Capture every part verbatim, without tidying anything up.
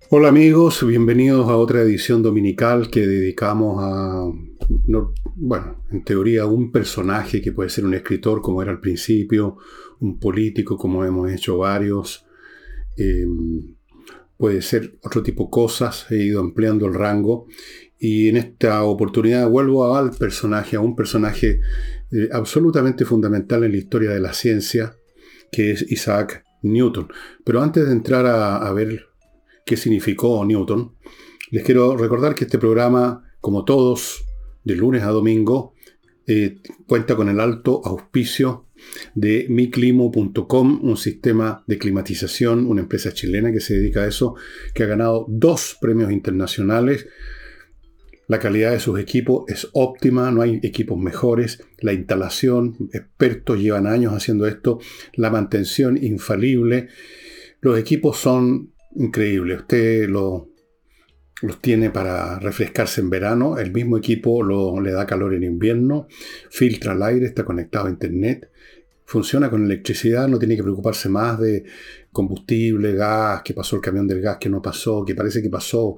Hola amigos, bienvenidos a otra edición dominical que dedicamos a, no, bueno, en teoría a un personaje que puede ser un escritor como era al principio, un político como hemos hecho varios, eh, puede ser otro tipo de cosas, he ido ampliando el rango y en esta oportunidad vuelvo al personaje, a un personaje eh, absolutamente fundamental en la historia de la ciencia, que es Isaac Newton. Pero antes de entrar a, a ver qué significó Newton, les quiero recordar que este programa, como todos, de lunes a domingo, eh, cuenta con el alto auspicio de mi climo punto com, un sistema de climatización, una empresa chilena que se dedica a eso, que ha ganado dos premios internacionales. La calidad de sus equipos es óptima, no hay equipos mejores. La instalación, expertos llevan años haciendo esto. La mantención, infalible. Los equipos son increíbles. Usted lo, los tiene para refrescarse en verano. El mismo equipo lo, le da calor en invierno. Filtra el aire, está conectado a internet. Funciona con electricidad, no tiene que preocuparse más de combustible, gas, que pasó el camión del gas, que no pasó, que parece que pasó,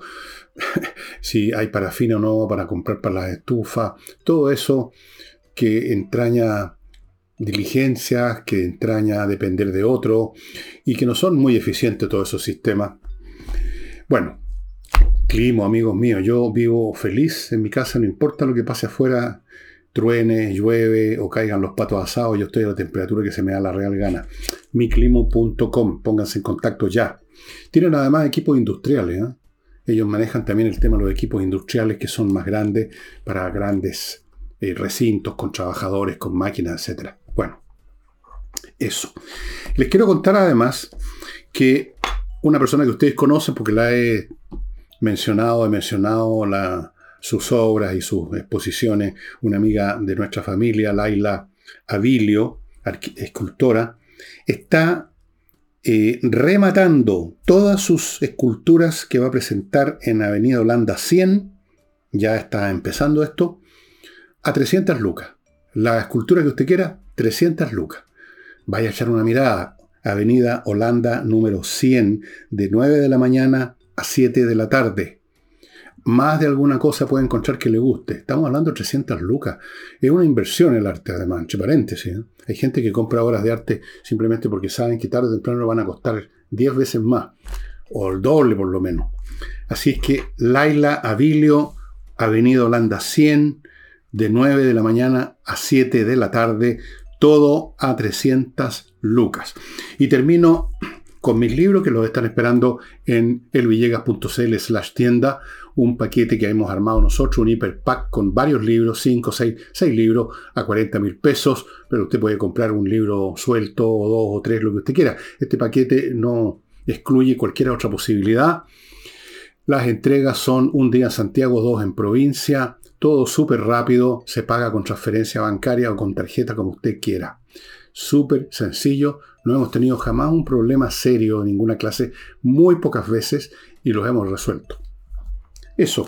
si hay parafina o no para comprar para las estufas. Todo eso que entraña diligencias, que entraña depender de otro y que no son muy eficientes todos esos sistemas. Bueno, clima, amigos míos, yo vivo feliz en mi casa, no importa lo que pase afuera, truene, llueve o caigan los patos asados, yo estoy a la temperatura que se me da la real gana. mi climo punto com, pónganse en contacto ya. Tienen además equipos industriales, ¿eh? Ellos manejan también el tema de los equipos industriales que son más grandes para grandes eh, recintos con trabajadores, con máquinas, etcétera. Bueno, eso. Les quiero contar además que una persona que ustedes conocen, porque la he mencionado, he mencionado la, sus obras y sus exposiciones, una amiga de nuestra familia, Laila Avilio, escultora, está eh, rematando todas sus esculturas que va a presentar en Avenida Holanda cien, ya está empezando esto, a trescientas lucas. La escultura que usted quiera, trescientas lucas. Vaya a echar una mirada. Avenida Holanda número cien, de nueve de la mañana a siete de la tarde. Más de alguna cosa puede encontrar que le guste. Estamos hablando de trescientas lucas. Es una inversión el arte, además, entre paréntesis, ¿eh? Hay gente que compra obras de arte simplemente porque saben que tarde o temprano van a costar diez veces más, o el doble por lo menos. Así es que Laila Avilio, Avenida Holanda cien, de nueve de la mañana a siete de la tarde, todo a trescientas lucas. Y termino con mis libros que los están esperando en elvillegas.cl slash tienda, un paquete que hemos armado nosotros, un hiperpack con varios libros, cinco, seis, seis libros a cuarenta mil pesos, pero usted puede comprar un libro suelto o dos o tres, lo que usted quiera. Este paquete no excluye cualquier otra posibilidad. Las entregas son un día en Santiago, dos en provincia, todo súper rápido, se paga con transferencia bancaria o con tarjeta como usted quiera. Súper sencillo, no hemos tenido jamás un problema serio de ninguna clase, muy pocas veces, y los hemos resuelto. Eso.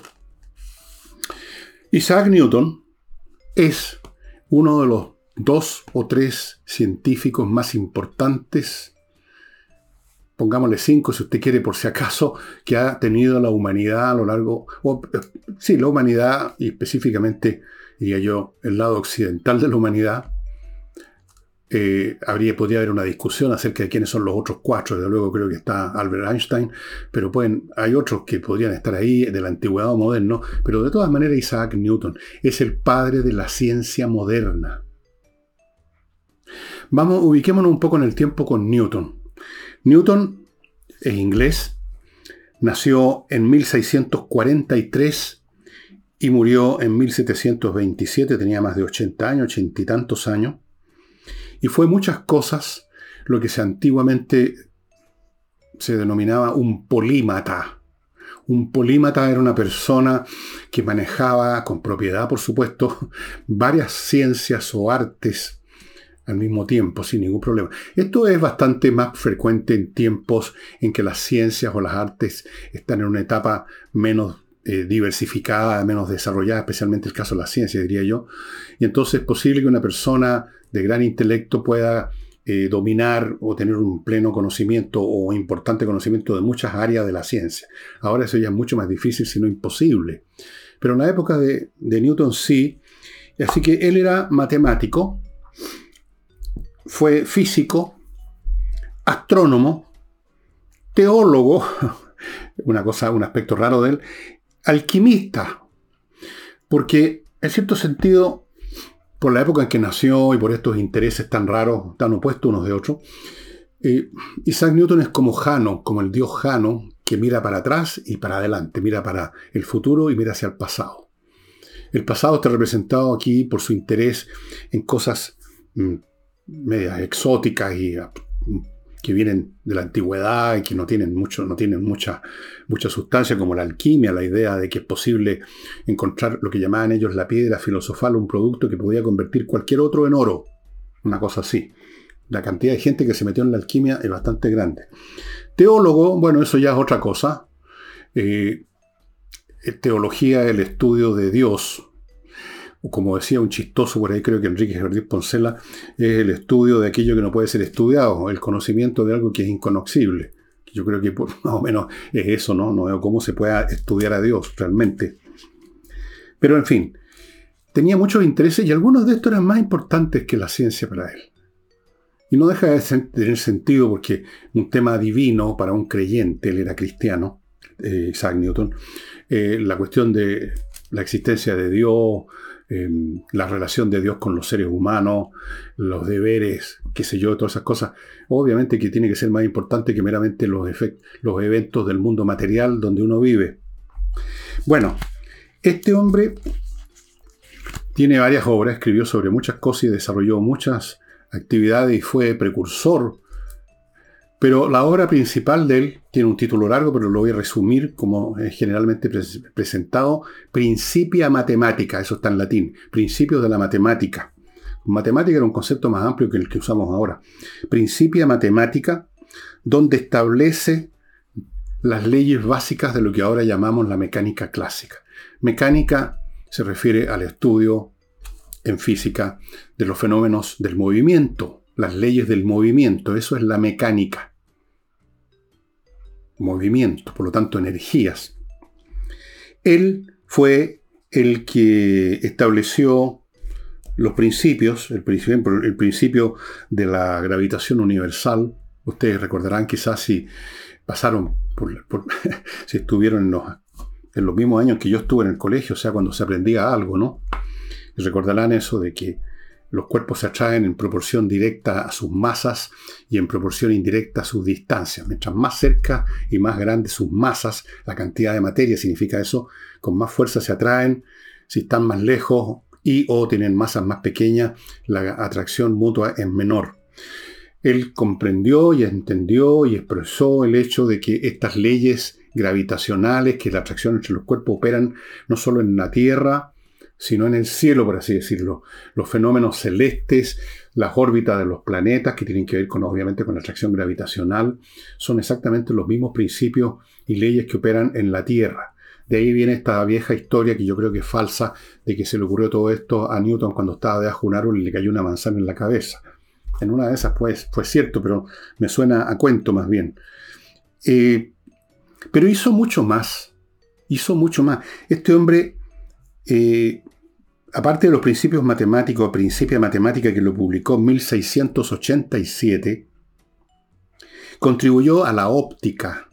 Isaac Newton es uno de los dos o tres científicos más importantes, pongámosle cinco si usted quiere por si acaso, que ha tenido la humanidad a lo largo, o, sí, la humanidad y específicamente, diría yo, el lado occidental de la humanidad. Eh, habría, podría haber una discusión acerca de quiénes son los otros cuatro. Desde luego creo que está Albert Einstein, pero pueden, hay otros que podrían estar ahí de la antigüedad o moderno, pero de todas maneras Isaac Newton es el padre de la ciencia moderna. Vamos, ubiquémonos un poco en el tiempo con Newton. Newton es inglés, nació en mil seiscientos cuarenta y tres y murió en mil setecientos veintisiete, tenía más de ochenta años, ochenta y tantos años. Y fue muchas cosas lo que se antiguamente se denominaba un polímata. Un polímata era una persona que manejaba con propiedad, por supuesto, varias ciencias o artes al mismo tiempo, sin ningún problema. Esto es bastante más frecuente en tiempos en que las ciencias o las artes están en una etapa menos eh, diversificada, menos desarrollada, especialmente el caso de la ciencia, diría yo. Y entonces es posible que una persona de gran intelecto pueda eh, dominar o tener un pleno conocimiento o importante conocimiento de muchas áreas de la ciencia. Ahora eso ya es mucho más difícil, si no imposible. Pero en la época de, de Newton sí. Así que él era matemático, fue físico, astrónomo, teólogo, una cosa, un aspecto raro de él, alquimista, porque en cierto sentido, por la época en que nació y por estos intereses tan raros, tan opuestos unos de otros, eh, Isaac Newton es como Jano, como el dios Jano, que mira para atrás y para adelante, mira para el futuro y mira hacia el pasado. El pasado está representado aquí por su interés en cosas mmm, medias exóticas y que vienen de la antigüedad y que no tienen, mucho, no tienen mucha, mucha sustancia, como la alquimia, la idea de que es posible encontrar lo que llamaban ellos la piedra filosofal, un producto que podía convertir cualquier otro en oro. Una cosa así. La cantidad de gente que se metió en la alquimia es bastante grande. Teólogo, bueno, eso ya es otra cosa. Eh, teología, el estudio de Dios. Como decía un chistoso por ahí, creo que Enrique Jardín Poncela, es el estudio de aquello que no puede ser estudiado, el conocimiento de algo que es inconocible. Yo creo que por, más o menos es eso, ¿no? No veo cómo se pueda estudiar a Dios realmente. Pero en fin, tenía muchos intereses y algunos de estos eran más importantes que la ciencia para él. Y no deja de tener sentido porque un tema divino para un creyente, él era cristiano, eh, Isaac Newton, eh, la cuestión de la existencia de Dios, Eh, la relación de Dios con los seres humanos, los deberes, qué sé yo, todas esas cosas, obviamente que tiene que ser más importante que meramente los, efect- los eventos del mundo material donde uno vive. Bueno, este hombre tiene varias obras, escribió sobre muchas cosas y desarrolló muchas actividades y fue precursor. Pero la obra principal de él tiene un título largo, pero lo voy a resumir como es generalmente pre- presentado. Principia Mathematica, eso está en latín. Principios de la matemática. Matemática era un concepto más amplio que el que usamos ahora. Principia Mathematica, donde establece las leyes básicas de lo que ahora llamamos la mecánica clásica. Mecánica se refiere al estudio en física de los fenómenos del movimiento, las leyes del movimiento, eso es la mecánica. Movimiento, por lo tanto energías. Él fue el que estableció los principios, el principio, el principio de la gravitación universal. Ustedes recordarán quizás si pasaron, por, por, si estuvieron en los, en los mismos años que yo estuve en el colegio, o sea, cuando se aprendía algo, ¿no? Y recordarán eso de que los cuerpos se atraen en proporción directa a sus masas y en proporción indirecta a sus distancias. Mientras más cerca y más grandes sus masas, la cantidad de materia significa eso, con más fuerza se atraen. Si están más lejos y o tienen masas más pequeñas, la atracción mutua es menor. Él comprendió y entendió y expresó el hecho de que estas leyes gravitacionales, que la atracción entre los cuerpos operan no solo en la Tierra, sino en el cielo, por así decirlo. Los fenómenos celestes, las órbitas de los planetas, que tienen que ver con, obviamente, con la atracción gravitacional, son exactamente los mismos principios y leyes que operan en la Tierra. De ahí viene esta vieja historia, que yo creo que es falsa, de que se le ocurrió todo esto a Newton cuando estaba debajo de un árbol y le cayó una manzana en la cabeza. En una de esas pues, fue cierto, pero me suena a cuento más bien. Eh, pero hizo mucho más. Hizo mucho más. Este hombre... Eh, aparte de los principios matemáticos, Principia Matemática, que lo publicó en mil seiscientos ochenta y siete, contribuyó a la óptica.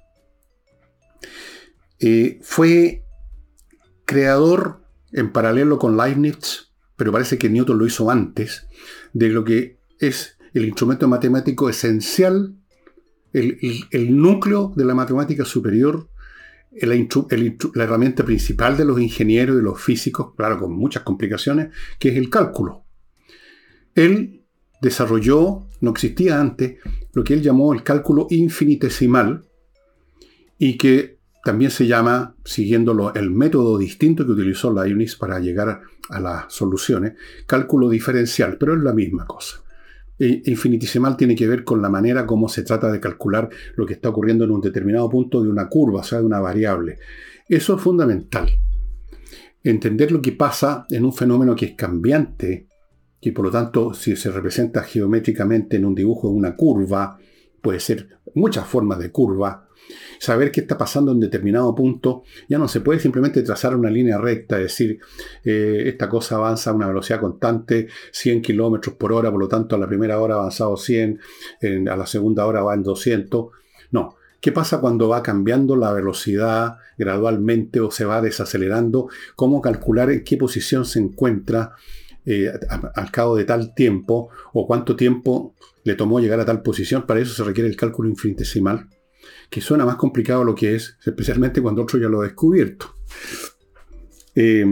Eh, fue creador, en paralelo con Leibniz, pero parece que Newton lo hizo antes, de lo que es el instrumento matemático esencial, el, el, el núcleo de la matemática superior, El, el, la herramienta principal de los ingenieros y de los físicos, claro, con muchas complicaciones, que es el cálculo. Él desarrolló, no existía antes, lo que él llamó el cálculo infinitesimal, y que también se llama, siguiendo el método distinto que utilizó Leibniz para llegar a las soluciones, cálculo diferencial, pero es la misma cosa. Infinitesimal tiene que ver con la manera como se trata de calcular lo que está ocurriendo en un determinado punto de una curva, o sea, de una variable. Eso es fundamental. Entender lo que pasa en un fenómeno que es cambiante que por lo tanto, si se representa geométricamente en un dibujo de una curva, puede ser muchas formas de curva, saber qué está pasando en determinado punto, ya no se puede simplemente trazar una línea recta, decir, eh, esta cosa avanza a una velocidad constante, cien kilómetros por hora, por lo tanto a la primera hora ha avanzado cien, en, a la segunda hora va en doscientos. No. ¿Qué pasa cuando va cambiando la velocidad gradualmente o se va desacelerando? ¿Cómo calcular en qué posición se encuentra eh, al cabo de tal tiempo o cuánto tiempo le tomó llegar a tal posición? Para eso se requiere el cálculo infinitesimal, que suena más complicado de lo que es, especialmente cuando otro ya lo ha descubierto. Eh,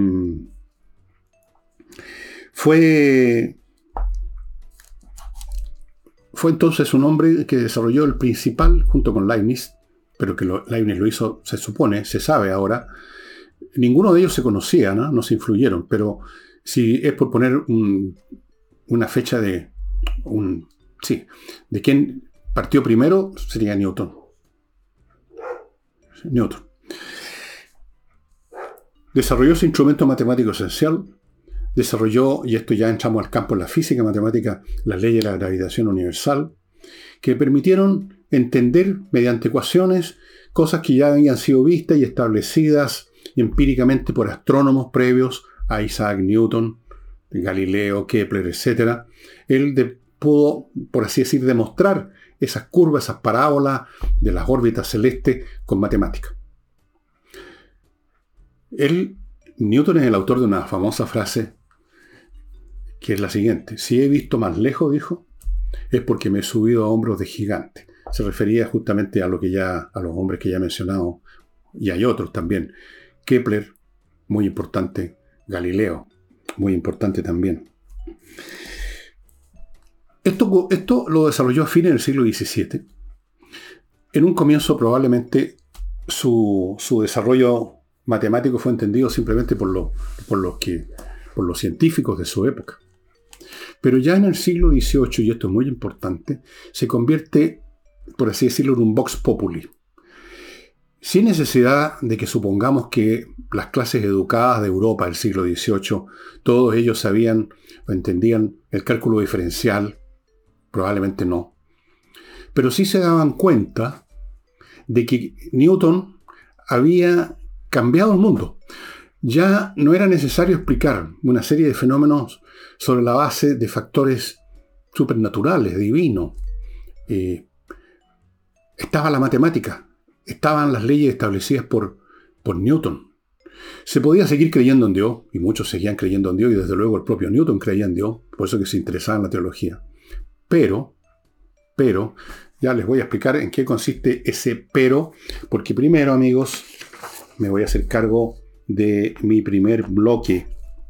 fue, fue entonces un hombre que desarrolló el principal, junto con Leibniz, pero que lo, Leibniz lo hizo, se supone, se sabe ahora. Ninguno de ellos se conocía, ¿no? No se influyeron, pero si es por poner un, una fecha de, un, sí, de quién partió primero, sería Newton. Newton. Desarrolló ese instrumento matemático esencial, desarrolló, y esto ya entramos al campo de la física matemática, las leyes de la gravitación universal, que permitieron entender mediante ecuaciones cosas que ya habían sido vistas y establecidas empíricamente por astrónomos previos a Isaac Newton, Galileo, Kepler, etcétera. Él de, pudo, por así decir, demostrar esas curvas, esas parábolas de las órbitas celestes con matemática. Él, Newton es el autor de una famosa frase que es la siguiente: si he visto más lejos, dijo, es porque me he subido a hombros de gigante. Se refería justamente a lo que ya, a los hombres que ya he mencionado, y hay otros también. Kepler, muy importante. Galileo, muy importante también. Esto, esto lo desarrolló a fines del siglo diecisiete. En un comienzo probablemente su, su desarrollo matemático fue entendido simplemente por, lo, por, los que, por los científicos de su época. Pero ya en el siglo dieciocho, y esto es muy importante, se convierte, por así decirlo, en un vox populi. Sin necesidad de que supongamos que las clases educadas de Europa del siglo dieciocho, todos ellos sabían o entendían el cálculo diferencial, probablemente no. Pero sí se daban cuenta de que Newton había cambiado el mundo. Ya no era necesario explicar una serie de fenómenos sobre la base de factores supernaturales, divinos. Eh, estaba la matemática. Estaban las leyes establecidas por, por Newton. Se podía seguir creyendo en Dios, y muchos seguían creyendo en Dios, y desde luego el propio Newton creía en Dios, por eso que se interesaba en la teología. Pero, pero, ya les voy a explicar en qué consiste ese pero, porque primero, amigos, me voy a hacer cargo de mi primer bloque.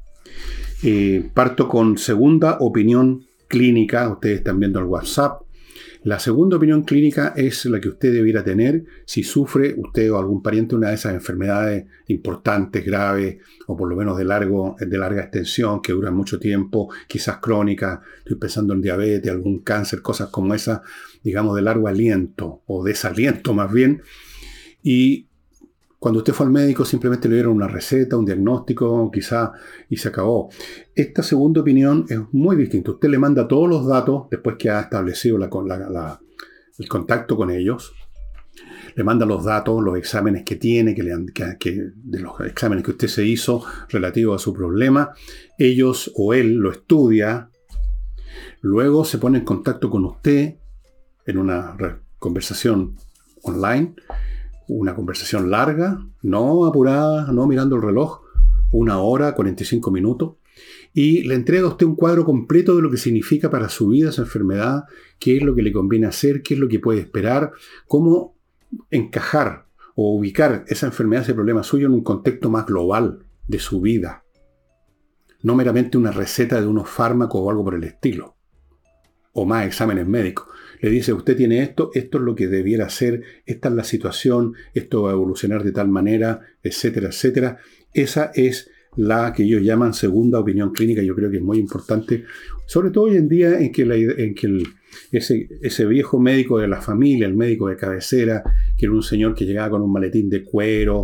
Eh, parto con segunda opinión clínica, ustedes están viendo el WhatsApp. La segunda opinión clínica es la que usted debiera tener si sufre usted o algún pariente una de esas enfermedades importantes, graves, o por lo menos de, largo, de larga extensión, que duran mucho tiempo, quizás crónicas. Estoy pensando en diabetes, algún cáncer, cosas como esas, digamos, de largo aliento, o desaliento más bien. Y cuando usted fue al médico simplemente le dieron una receta, un diagnóstico, quizá, y se acabó. Esta segunda opinión es muy distinta. Usted le manda todos los datos después que ha establecido la, la, la, el contacto con ellos. Le manda los datos, los exámenes que tiene, que le han, que, que, de los exámenes que usted se hizo relativos a su problema. Ellos o él lo estudia. Luego se pone en contacto con usted en una conversación online. Una conversación larga, no apurada, no mirando el reloj, una hora, cuarenta y cinco minutos, y le entrega a usted un cuadro completo de lo que significa para su vida esa enfermedad, qué es lo que le conviene hacer, qué es lo que puede esperar, cómo encajar o ubicar esa enfermedad, ese problema suyo en un contexto más global de su vida. No meramente una receta de unos fármacos o algo por el estilo, o más exámenes médicos. Le dice, usted tiene esto, esto es lo que debiera hacer, esta es la situación, esto va a evolucionar de tal manera, etcétera, etcétera. Esa es la que ellos llaman segunda opinión clínica. Yo creo que es muy importante, sobre todo hoy en día en que, la, en que el, ese, ese viejo médico de la familia, el médico de cabecera, que era un señor que llegaba con un maletín de cuero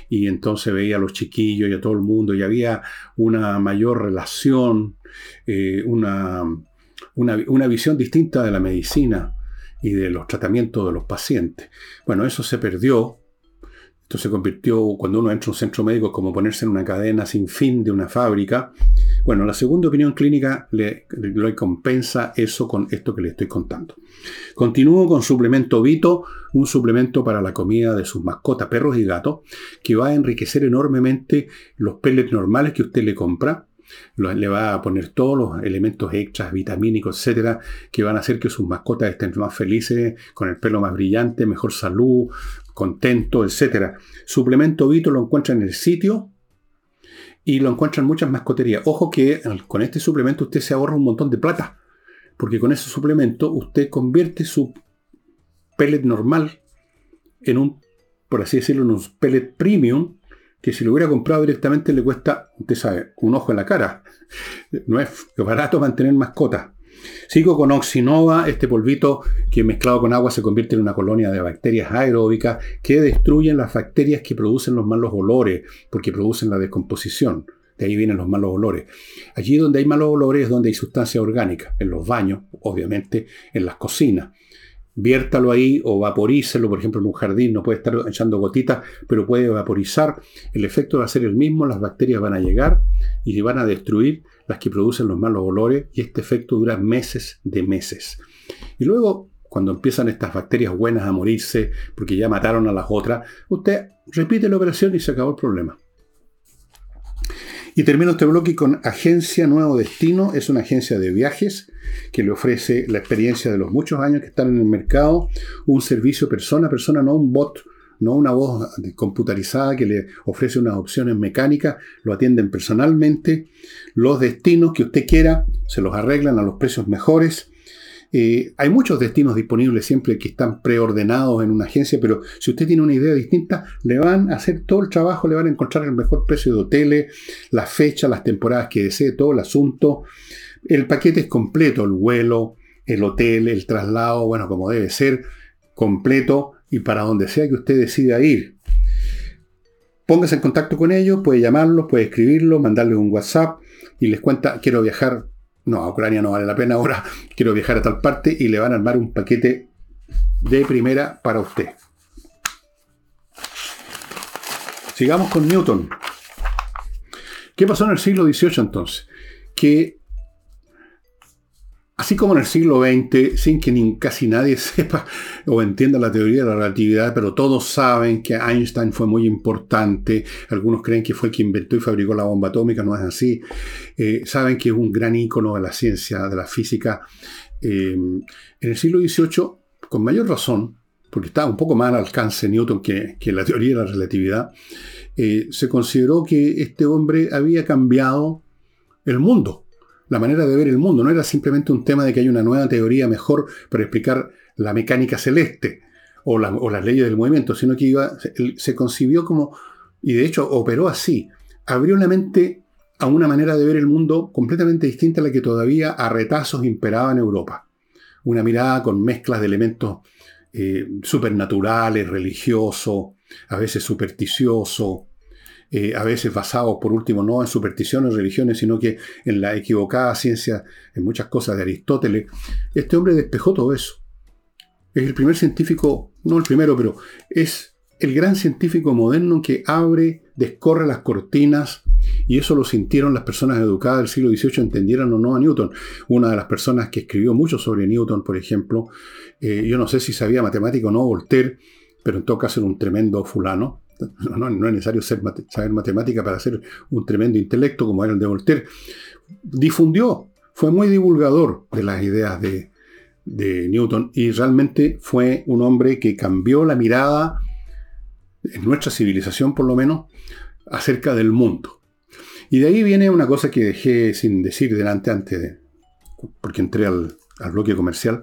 y entonces veía a los chiquillos y a todo el mundo, y había una mayor relación, eh, una, una, una visión distinta de la medicina y de los tratamientos de los pacientes. Bueno, eso se perdió. Esto se convirtió, cuando uno entra a un centro médico, como ponerse en una cadena sin fin de una fábrica. Bueno, la segunda opinión clínica le, le compensa eso con esto que le estoy contando. Continúo con suplemento Vito, un suplemento para la comida de sus mascotas, perros y gatos, que va a enriquecer enormemente los pellets normales que usted le compra. Le va a poner todos los elementos extras, vitamínicos, etcétera, que van a hacer que sus mascotas estén más felices, con el pelo más brillante, mejor salud, contento, etcétera. Suplemento Vito lo encuentran en el sitio y lo encuentran en muchas mascoterías. Ojo que con este suplemento usted se ahorra un montón de plata, porque con ese suplemento usted convierte su pellet normal en un, por así decirlo, en un pellet premium, que si lo hubiera comprado directamente le cuesta, usted sabe, un ojo en la cara. No es barato mantener mascotas. Sigo con Oxinova, este polvito que mezclado con agua se convierte en una colonia de bacterias aeróbicas que destruyen las bacterias que producen los malos olores, porque producen la descomposición. De ahí vienen los malos olores. Allí donde hay malos olores es donde hay sustancia orgánica, en los baños, obviamente, en las cocinas. Viértalo ahí o vaporícelo, por ejemplo, en un jardín, no puede estar echando gotitas, pero puede vaporizar. El efecto va a ser el mismo, las bacterias van a llegar y van a destruir las que producen los malos olores, y este efecto dura meses de meses. Y luego, cuando empiezan estas bacterias buenas a morirse, porque ya mataron a las otras, usted repite la operación y se acabó el problema. Y termino este bloque con Agencia Nuevo Destino. Es una agencia de viajes que le ofrece la experiencia de los muchos años que están en el mercado, un servicio persona a persona, no un bot, no una voz computarizada que le ofrece unas opciones mecánicas, lo atienden personalmente. Los destinos que usted quiera se los arreglan a los precios mejores. Eh, hay muchos destinos disponibles siempre que están preordenados en una agencia, pero si usted tiene una idea distinta, le van a hacer todo el trabajo, le van a encontrar el mejor precio de hoteles, las fechas, las temporadas que desee, todo el asunto. El paquete es completo, el vuelo, el hotel, el traslado, bueno, como debe ser, completo y para donde sea que usted decida ir. Póngase en contacto con ellos, puede llamarlos, puede escribirlos, mandarles un WhatsApp y les cuenta, quiero viajar. No, a Ucrania no vale la pena ahora, quiero viajar a tal parte, y le van a armar un paquete de primera para usted. Sigamos con Newton. ¿Qué pasó en el siglo dieciocho entonces? Que, así como en el siglo veinte, sin que ni casi nadie sepa o entienda la teoría de la relatividad, pero todos saben que Einstein fue muy importante, algunos creen que fue quien inventó y fabricó la bomba atómica, no es así, eh, saben que es un gran ícono de la ciencia, de la física. Eh, en el siglo dieciocho, con mayor razón, porque estaba un poco más al alcance Newton que, que la teoría de la relatividad, eh, se consideró que este hombre había cambiado el mundo. La manera de ver el mundo no era simplemente un tema de que hay una nueva teoría mejor para explicar la mecánica celeste o, la, o las leyes del movimiento, sino que iba, se, se concibió como, y de hecho operó así, abrió la mente a una manera de ver el mundo completamente distinta a la que todavía a retazos imperaba en Europa. Una mirada con mezclas de elementos eh, supernaturales, religiosos, a veces supersticiosos, Eh, a veces basados, por último, no en supersticiones o religiones, sino que en la equivocada ciencia, en muchas cosas de Aristóteles. Este hombre despejó todo eso. Es el primer científico, no el primero, pero es el gran científico moderno que abre, descorre las cortinas, y eso lo sintieron las personas educadas del siglo dieciocho, entendieran o no a Newton. Una de las personas que escribió mucho sobre Newton, por ejemplo, eh, yo no sé si sabía matemática o no, Voltaire, pero en todo caso era un tremendo fulano. No, no, no es necesario ser, saber matemática para ser un tremendo intelecto como era el de Voltaire. Difundió, fue muy divulgador de las ideas de, de Newton, y realmente fue un hombre que cambió la mirada, en nuestra civilización por lo menos, acerca del mundo. Y de ahí viene una cosa que dejé sin decir delante antes, de, porque entré al, al bloque comercial,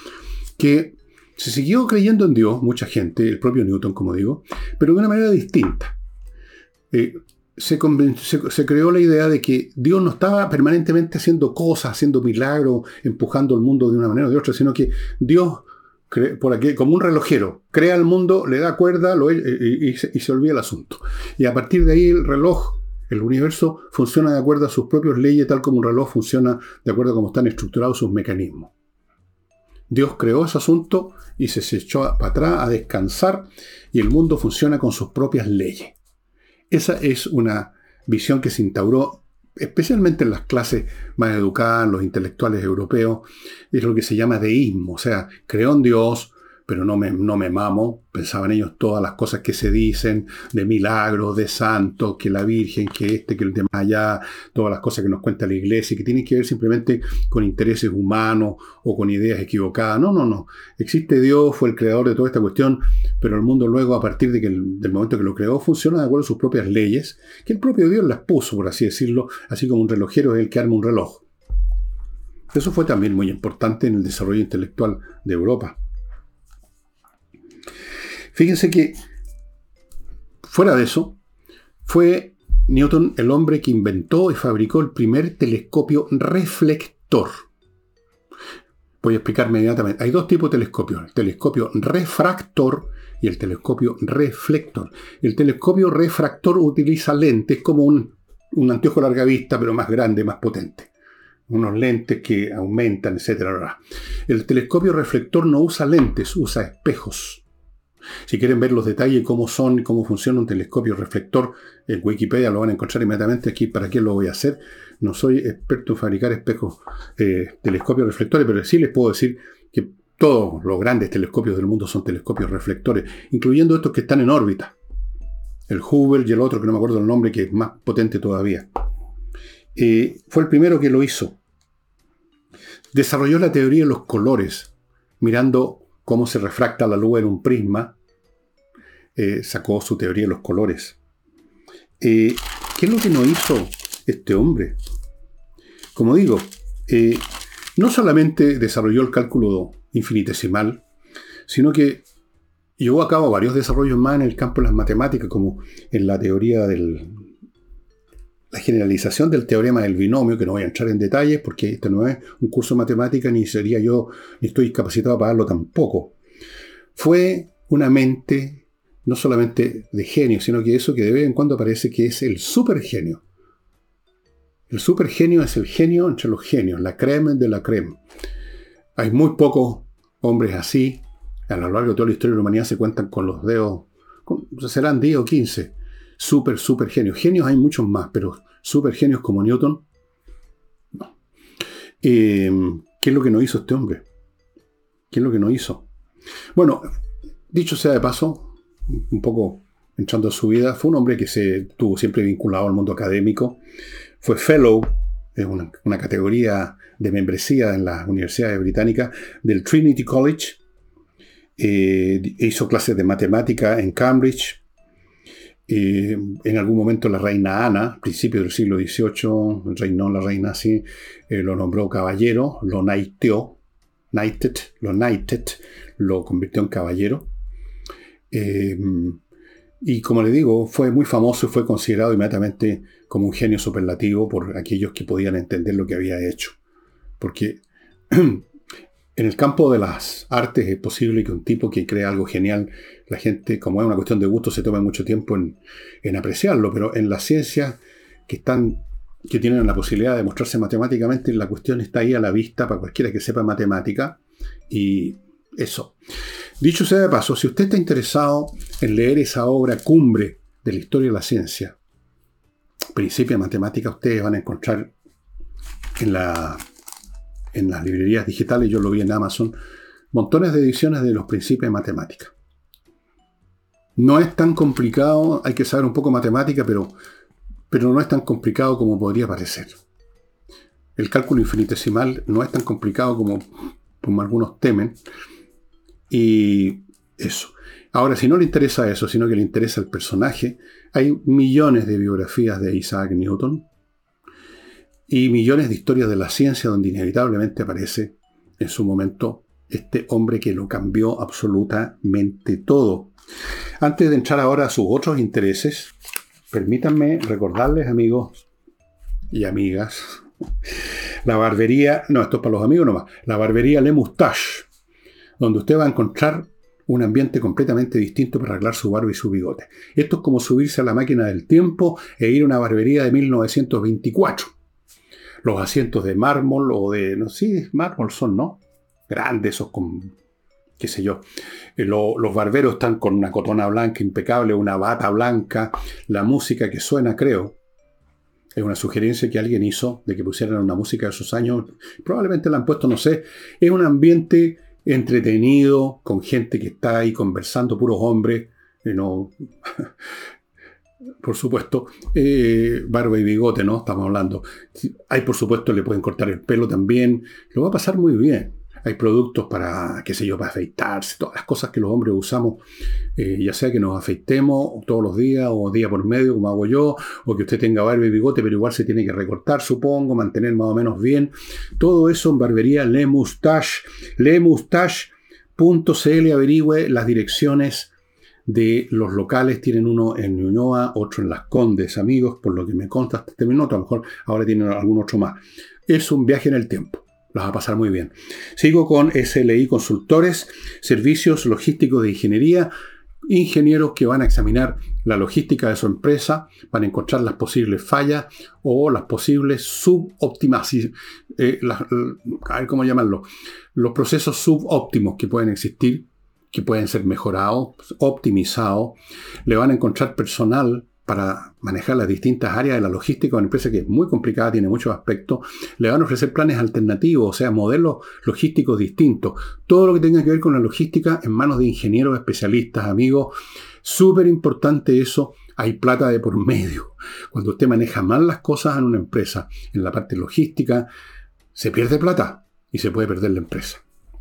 que se siguió creyendo en Dios, mucha gente, el propio Newton, como digo, pero de una manera distinta. Eh, se, se, se creó la idea de que Dios no estaba permanentemente haciendo cosas, haciendo milagros, empujando el mundo de una manera o de otra, sino que Dios cre- por aquí, como un relojero. Crea el mundo, le da cuerda lo, y, y- y se, y se olvida el asunto. Y a partir de ahí el reloj, el universo, funciona de acuerdo a sus propias leyes, tal como un reloj funciona de acuerdo a cómo están estructurados sus mecanismos. Dios creó ese asunto y se, se echó para atrás a descansar y el mundo funciona con sus propias leyes. Esa es una visión que se instauró especialmente en las clases más educadas, los intelectuales europeos, es lo que se llama deísmo, o sea, creo en Dios, pero no me, no me mamo. Pensaban ellos todas las cosas que se dicen, de milagros, de santos, que la Virgen, que este, que el de más allá, todas las cosas que nos cuenta la Iglesia, que tienen que ver simplemente con intereses humanos o con ideas equivocadas. No, no, no. Existe Dios, fue el creador de toda esta cuestión, pero el mundo luego, a partir de que el, del momento que lo creó, funciona de acuerdo a sus propias leyes, que el propio Dios las puso, por así decirlo, así como un relojero es el que arma un reloj. Eso fue también muy importante en el desarrollo intelectual de Europa. Fíjense que, fuera de eso, fue Newton el hombre que inventó y fabricó el primer telescopio reflector. Voy a explicar inmediatamente. Hay dos tipos de telescopios, el telescopio refractor y el telescopio reflector. El telescopio refractor utiliza lentes como un, un anteojo larga vista, pero más grande, más potente. Unos lentes que aumentan, etcétera. El telescopio reflector no usa lentes, usa espejos. Si quieren ver los detalles, cómo son y cómo funciona un telescopio reflector, en Wikipedia lo van a encontrar inmediatamente. Aquí, ¿para qué lo voy a hacer? No soy experto en fabricar espejos, eh, telescopios reflectores, pero sí les puedo decir que todos los grandes telescopios del mundo son telescopios reflectores, incluyendo estos que están en órbita. El Hubble y el otro, que no me acuerdo el nombre, que es más potente todavía. Eh, fue el primero que lo hizo. Desarrolló la teoría de los colores, mirando cómo se refracta la luz en un prisma. Eh, sacó su teoría de los colores. Eh, ¿Qué es lo que no hizo este hombre? Como digo, eh, no solamente desarrolló el cálculo infinitesimal, sino que llevó a cabo varios desarrollos más en el campo de las matemáticas, como en la teoría del... la generalización del teorema del binomio, que no voy a entrar en detalles porque este no es un curso de matemática, ni sería yo, ni estoy capacitado para darlo tampoco. Fue una mente no solamente de genio, sino que eso que de vez en cuando parece que es el supergenio. El supergenio es el genio entre los genios, la crème de la crème. Hay muy pocos hombres así. A lo largo de toda la historia de la humanidad se cuentan con los dedos, con, serán diez o quince. Super, super genios. Genios hay muchos más, pero super genios como Newton, no. Eh, ¿Qué es lo que no hizo este hombre? ¿Qué es lo que no hizo? Bueno, dicho sea de paso, un poco entrando a su vida, fue un hombre que se estuvo siempre vinculado al mundo académico. Fue fellow, es una, una categoría de membresía en las universidades británicas, del Trinity College. Eh, hizo clases de matemática en Cambridge. Eh, en algún momento la reina Ana, a principios del siglo dieciocho, reinó la reina así, eh, lo nombró caballero, lo knighteó, knighted, lo knighted, lo convirtió en caballero. Eh, y como le digo, fue muy famoso y fue considerado inmediatamente como un genio superlativo por aquellos que podían entender lo que había hecho. Porque en el campo de las artes es posible que un tipo que crea algo genial, la gente, como es una cuestión de gusto, se tome mucho tiempo en, en apreciarlo, pero en las ciencias que están, que tienen la posibilidad de mostrarse matemáticamente, la cuestión está ahí a la vista para cualquiera que sepa matemática, y eso. Dicho sea de paso, si usted está interesado en leer esa obra cumbre de la historia de la ciencia, Principia de Matemática, ustedes van a encontrar en, la, en las librerías digitales, yo lo vi en Amazon, montones de ediciones de los Principios de Matemática. No es tan complicado, hay que saber un poco de matemática, pero, pero no es tan complicado como podría parecer. El cálculo infinitesimal no es tan complicado como, como algunos temen. Y eso. Ahora, si no le interesa eso, sino que le interesa el personaje, hay millones de biografías de Isaac Newton y millones de historias de la ciencia donde inevitablemente aparece en su momento este hombre que lo cambió absolutamente todo. Antes de entrar ahora a sus otros intereses, permítanme recordarles, amigos y amigas, la barbería, no, esto es para los amigos nomás, la barbería Le Moustache. donde usted va a encontrar un ambiente completamente distinto para arreglar su barba y su bigote. Esto es como subirse a la máquina del tiempo e ir a una barbería de mil novecientos veinticuatro. Los asientos de mármol o de... no sé, mármol son, ¿no? Grandes, esos con... qué sé yo. Eh, lo, los barberos están con una cotona blanca impecable, una bata blanca. La música que suena, creo, es una sugerencia que alguien hizo de que pusieran una música de esos años. Probablemente la han puesto, no sé. Es un ambiente entretenido, con gente que está ahí conversando, puros hombres. Eh, no... Por supuesto, eh, barba y bigote, ¿no? Estamos hablando. Hay, por supuesto, le pueden cortar el pelo también. Lo va a pasar muy bien. Hay productos para, qué sé yo, para afeitarse, todas las cosas que los hombres usamos, eh, ya sea que nos afeitemos todos los días o día por medio, como hago yo, o que usted tenga barba y bigote, pero igual se tiene que recortar, supongo, mantener más o menos bien. Todo eso en barbería Le Moustache, le moustache punto c l. Averigüe las direcciones de los locales. Tienen uno en Ñuñoa, otro en Las Condes, amigos, por lo que me consta hasta este minuto. A lo mejor ahora tienen algún otro más. Es un viaje en el tiempo. Las va a pasar muy bien. Sigo con S L I Consultores, servicios logísticos de ingeniería. Ingenieros que van a examinar la logística de su empresa, van a encontrar las posibles fallas o las posibles suboptimaciones, eh, a ver cómo llamarlo, los procesos subóptimos que pueden existir, que pueden ser mejorados, optimizados. Le van a encontrar personal para manejar las distintas áreas de la logística, una empresa que es muy complicada, tiene muchos aspectos. Le van a ofrecer planes alternativos, o sea, modelos logísticos distintos. Todo lo que tenga que ver con la logística en manos de ingenieros especialistas, amigos. Súper importante eso. Hay plata de por medio. Cuando usted maneja mal las cosas en una empresa, en la parte logística, se pierde plata y se puede perder la empresa.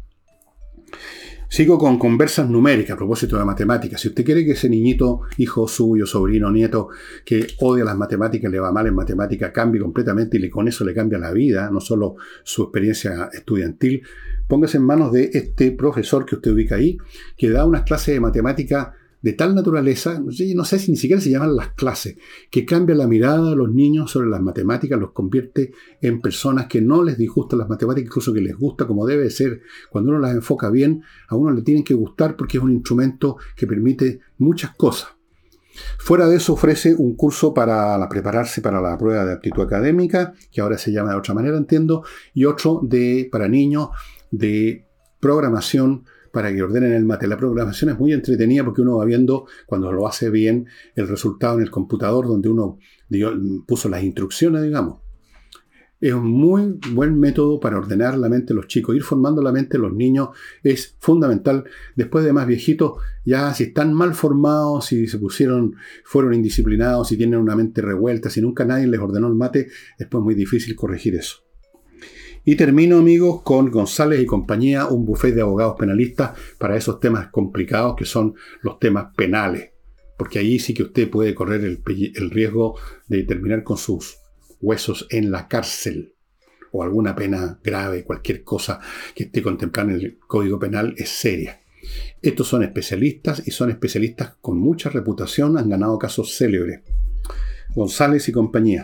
Sigo con conversas numéricas a propósito de matemáticas. Si usted quiere que ese niñito, hijo suyo, sobrino, nieto, que odia las matemáticas, le va mal en matemáticas, cambie completamente y con eso le cambia la vida, no solo su experiencia estudiantil, póngase en manos de este profesor que usted ubica ahí, que da unas clases de matemática de tal naturaleza, no sé si ni siquiera se llaman las clases, que cambia la mirada de los niños sobre las matemáticas, los convierte en personas que no les disgustan las matemáticas, incluso que les gusta como debe ser. Cuando uno las enfoca bien, a uno le tienen que gustar porque es un instrumento que permite muchas cosas. Fuera de eso ofrece un curso para la, prepararse para la prueba de aptitud académica, que ahora se llama de otra manera, entiendo, y otro de para niños de programación, para que ordenen el mate. La programación es muy entretenida porque uno va viendo, cuando lo hace bien, el resultado en el computador donde uno dio, puso las instrucciones, digamos. Es un muy buen método para ordenar la mente de los chicos. Ir formando la mente de los niños es fundamental. Después de más viejitos, ya si están mal formados, si se pusieron, fueron indisciplinados, si tienen una mente revuelta, si nunca nadie les ordenó el mate, después es muy difícil corregir eso. Y termino, amigos, con González y compañía, un buffet de abogados penalistas para esos temas complicados que son los temas penales. Porque allí sí que usted puede correr el, el riesgo de terminar con sus huesos en la cárcel o alguna pena grave, cualquier cosa que esté contemplada en el Código Penal es seria. Estos son especialistas y son especialistas con mucha reputación, han ganado casos célebres. González y compañía.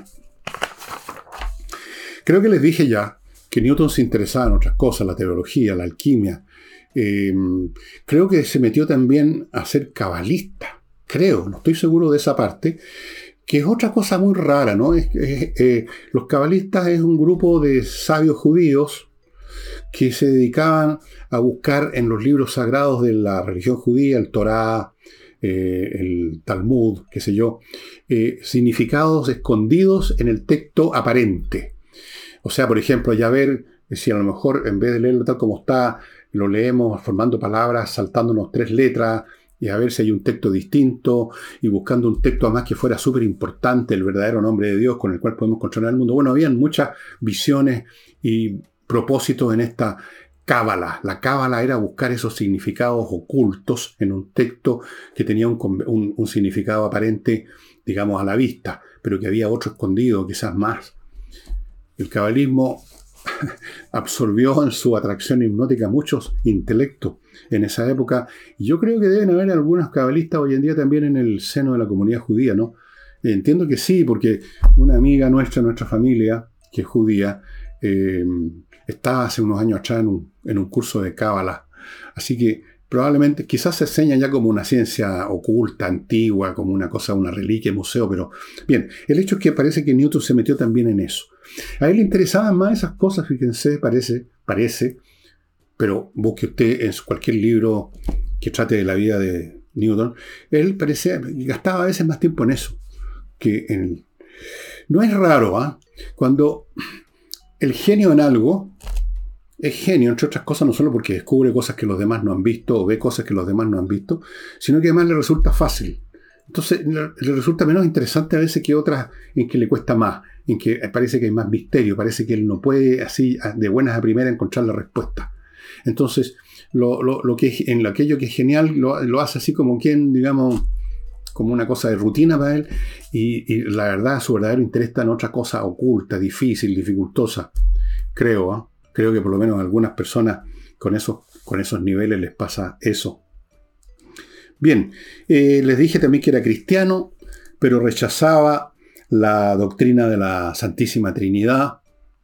Creo que les dije ya que Newton se interesaba en otras cosas, la teología, la alquimia. Eh, creo que se metió también a ser cabalista. Creo, no estoy seguro de esa parte, que es otra cosa muy rara, ¿no? Es, es, eh, los cabalistas es un grupo de sabios judíos que se dedicaban a buscar en los libros sagrados de la religión judía, el Torá, eh, el Talmud, qué sé yo, eh, significados escondidos en el texto aparente. O sea, por ejemplo, ya ver si a lo mejor en vez de leerlo tal como está, lo leemos formando palabras, saltándonos tres letras, y a ver si hay un texto distinto, y buscando un texto además que fuera súper importante, el verdadero nombre de Dios con el cual podemos controlar el mundo. Bueno, habían muchas visiones y propósitos en esta cábala. La cábala era buscar esos significados ocultos en un texto que tenía un, un, un significado aparente, digamos, a la vista, pero que había otro escondido, quizás más. El cabalismo absorbió en su atracción hipnótica muchos intelectos en esa época. Y yo creo que deben haber algunos cabalistas hoy en día también en el seno de la comunidad judía, ¿no? Entiendo que sí, porque una amiga nuestra, nuestra familia, que es judía, eh, estaba hace unos años atrás en un, en un curso de cábala Así que probablemente, quizás se enseña ya como una ciencia oculta, antigua, como una cosa, una reliquia, museo, pero bien, el hecho es que parece que Newton se metió también en eso. A él le interesaban más esas cosas, fíjense, parece, parece, pero busque usted en cualquier libro que trate de la vida de Newton, él parecía, gastaba a veces más tiempo en eso que en... No es raro, ¿ah? ¿eh? Cuando el genio en algo es genio, entre otras cosas, no solo porque descubre cosas que los demás no han visto o ve cosas que los demás no han visto, sino que además le resulta fácil. Entonces le resulta menos interesante a veces que otras en que le cuesta más, en que parece que hay más misterio, parece que él no puede así de buenas a primeras encontrar la respuesta. Entonces, lo, lo, lo que es, en aquello que es genial lo, lo hace así como quien, digamos, como una cosa de rutina para él, y, y la verdad, su verdadero interés está en otra cosa oculta, difícil, dificultosa. Creo, ¿eh? Creo que por lo menos a algunas personas con esos, con esos niveles les pasa eso. Bien, eh, les dije también que era cristiano, pero rechazaba la doctrina de la Santísima Trinidad,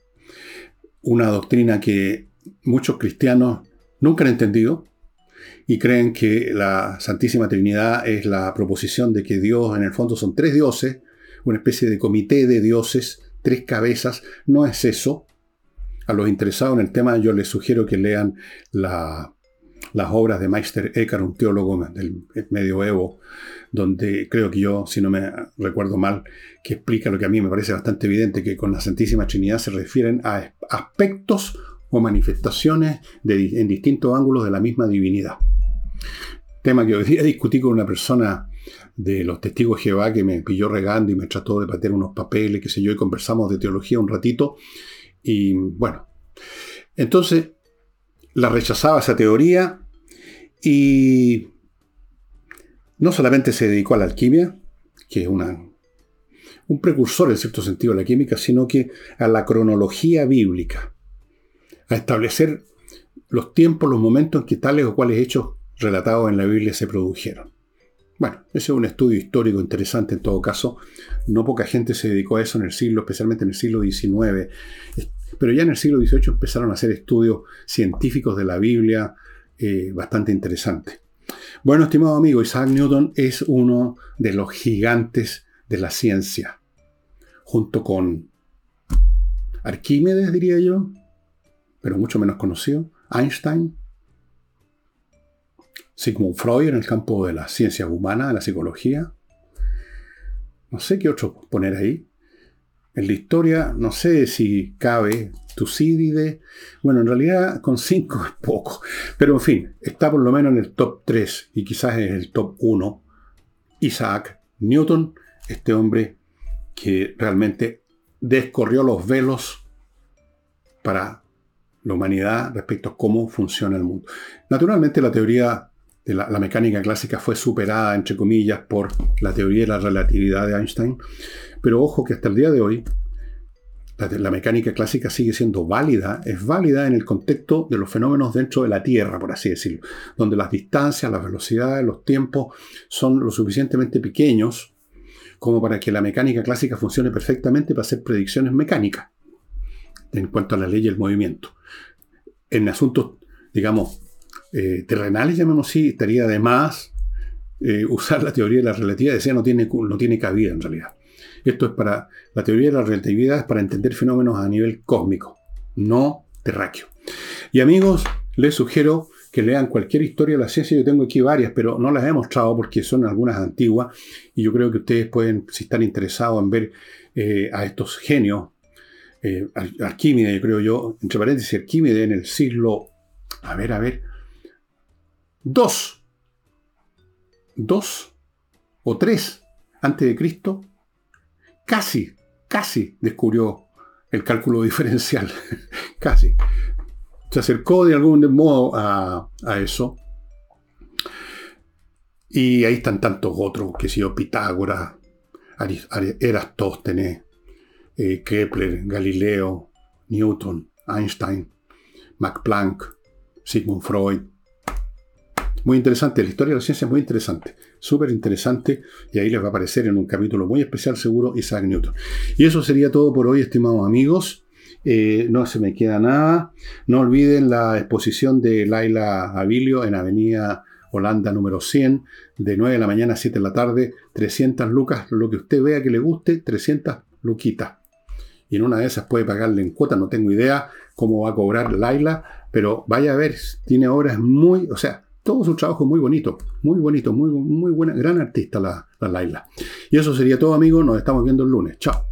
una doctrina que muchos cristianos nunca han entendido y creen que la Santísima Trinidad es la proposición de que Dios en el fondo son tres dioses, una especie de comité de dioses, tres cabezas. No es eso. A los interesados en el tema yo les sugiero que lean la, las obras de Meister Eckhart, un teólogo del medioevo, donde creo que yo, si no me recuerdo mal, que explica lo que a mí me parece bastante evidente, que con la Santísima Trinidad se refieren a aspectos o manifestaciones de, en distintos ángulos de la misma divinidad. Tema que hoy día discutí con una persona de los Testigos de Jehová que me pilló regando y me trató de patear unos papeles, qué sé yo, y conversamos de teología un ratito. Y bueno, entonces la rechazaba esa teoría y no solamente se dedicó a la alquimia, que es una, un precursor en cierto sentido de la química, sino que a la cronología bíblica, a establecer los tiempos, los momentos en que tales o cuales hechos relatados en la Biblia se produjeron. Bueno, ese es un estudio histórico interesante en todo caso. No poca gente se dedicó a eso en el siglo, especialmente en el siglo diecinueve. Pero ya en el siglo dieciocho empezaron a hacer estudios científicos de la Biblia eh, bastante interesantes. Bueno, estimado amigo, Isaac Newton es uno de los gigantes de la ciencia. Junto con Arquímedes, diría yo, pero mucho menos conocido, Einstein, Sigmund Freud en el campo de las ciencias humanas, de la psicología. No sé qué otro poner ahí. En la historia, no sé si cabe Tucídides. Bueno, en realidad con cinco es poco. Pero en fin, está por lo menos en el top tres y quizás en el top uno. Isaac Newton, este hombre que realmente descorrió los velos para la humanidad respecto a cómo funciona el mundo. Naturalmente la teoría de la, la mecánica clásica fue superada, entre comillas, por la teoría de la relatividad de Einstein, pero ojo que hasta el día de hoy la, la mecánica clásica sigue siendo válida, es válida en el contexto de los fenómenos dentro de la Tierra, por así decirlo, donde las distancias, las velocidades, los tiempos son lo suficientemente pequeños como para que la mecánica clásica funcione perfectamente para hacer predicciones mecánicas en cuanto a la ley y el movimiento. En asuntos, digamos, Eh, terrenales, llamemos así, estaría de más eh, usar la teoría de la relatividad. Decía, no tiene, no tiene cabida en realidad. Esto es para, la teoría de la relatividad es para entender fenómenos a nivel cósmico, no terráqueo. Y amigos, les sugiero que lean cualquier historia de la ciencia. Yo tengo aquí varias, pero no las he mostrado porque son algunas antiguas, y yo creo que ustedes pueden, si están interesados en ver eh, a estos genios, eh, Arquímedes, yo creo yo, entre paréntesis, Arquímedes en el siglo, a ver, a ver, Dos, dos o tres antes de Cristo, casi, casi descubrió el cálculo diferencial, casi. Se acercó de algún modo a, a eso. Y ahí están tantos otros, que si yo, Pitágoras, Eratóstenes, eh, Kepler, Galileo, Newton, Einstein, Max Planck, Sigmund Freud. Muy interesante, la historia de la ciencia es muy interesante, súper interesante, y ahí les va a aparecer en un capítulo muy especial seguro Isaac Newton. Y eso sería todo por hoy, estimados amigos, Eh, no se me queda nada. No olviden la exposición de Laila Abilio en Avenida Holanda número cien, de nueve de la mañana a siete de la tarde, trescientas lucas, lo que usted vea que le guste, trescientas luquitas. Y en una de esas puede pagarle en cuota, no tengo idea cómo va a cobrar Laila, pero vaya a ver, tiene obras muy, o sea, todo su trabajo es muy bonito, muy bonito, muy, muy buena, gran artista la, la Laila. Y eso sería todo, amigos, nos estamos viendo el lunes. Chao.